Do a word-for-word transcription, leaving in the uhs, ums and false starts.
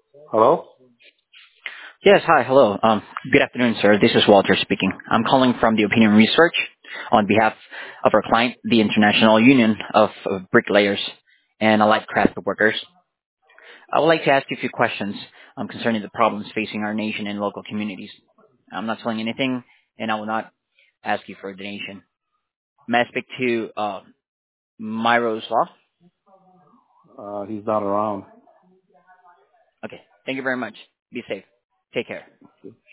Hello? Yes, hi, hello. Um, good afternoon, sir. This is Walter speaking. I'm calling from the Opinion Research on behalf of our client, the International Union of uh, Bricklayers and Allied Craft Workers. I would like to ask you a few questions um, concerning the problems facing our nation and local communities. I'm not selling anything, and I will not ask you for a donation. May I speak to uh, Myros Law? Uh, he's not around. Okay, thank you very much. Be safe. Take care.